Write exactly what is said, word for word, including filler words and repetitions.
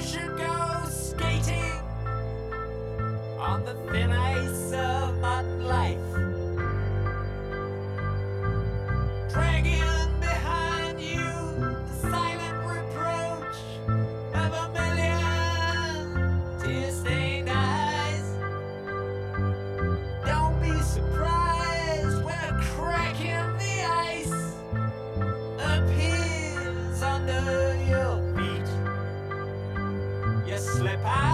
should go skating on the thin ice of modern life, dragging behind you the silent reproach of a million tear-stained eyes. Don't be surprised when a crack in the ice appears under your feet. You slip out